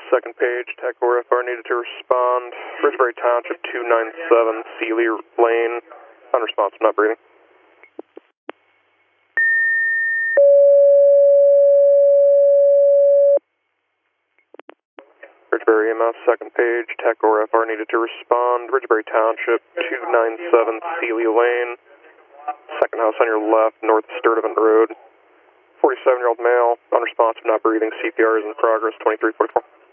second page, Tech ORFR needed to respond. Bridgebury Township 297, Sealy Lane, unresponsive, not breathing. Bridgebury EMS, second page, Tech ORFR needed to respond. Bridgebury Township 297, Sealy Lane, second house on your left, north Sturdivant Road. 47-year-old male, unresponsive, not breathing, CPR is in progress, 2344.